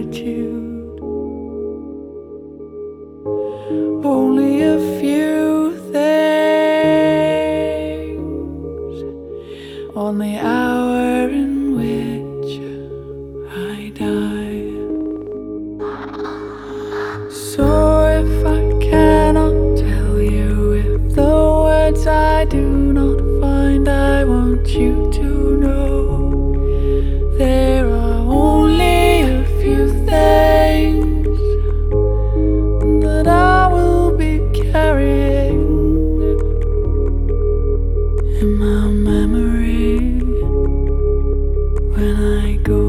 gratitude. Only a few things on the hour in which I die. So if I cannot tell you, if the words I do not find, I want you to know there are only a few things that I will be carrying in my memory when I go.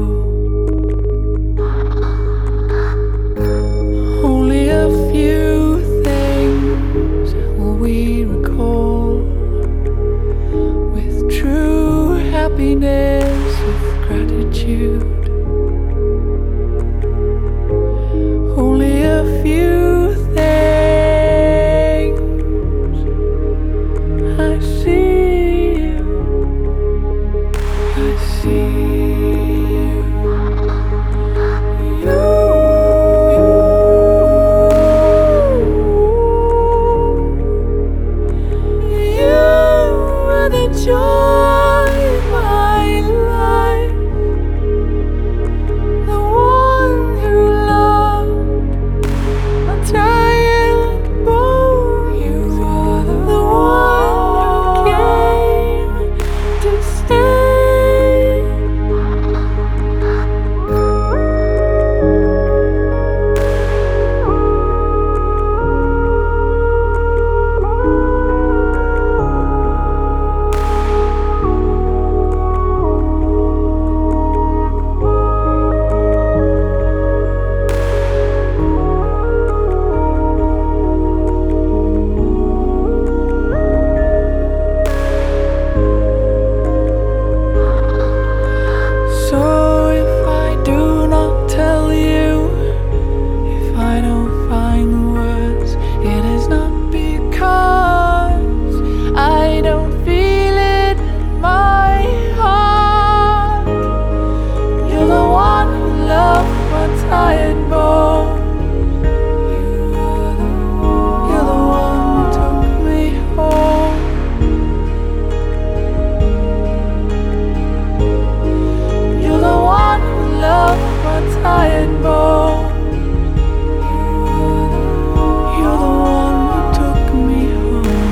Only a few things will we recall with true happiness, with gratitude. Only a few things. I see you, I see you, you are the joy of my life, the one who loved a tired boy. You are the one who came to stay. So if I do not tell you, if I don't find the words, it is not because I don't feel it in my heart. You're the one who loved my tired bones. You're the one who took me home. You're the one who loved my tired bones. You're the one who took me home.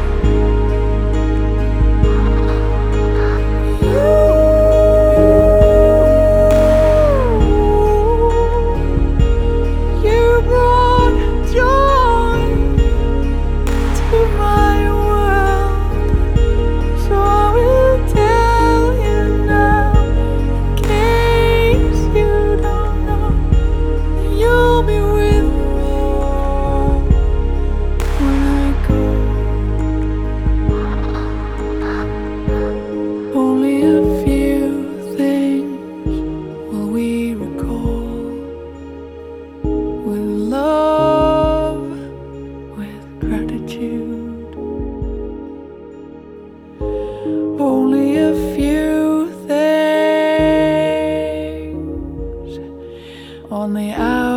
You brought joy to my world, so I will tell you now, in case you don't know, that you'll be with me when I go. Only a few things will we recall with love, with gratitude. Only a few things on the hour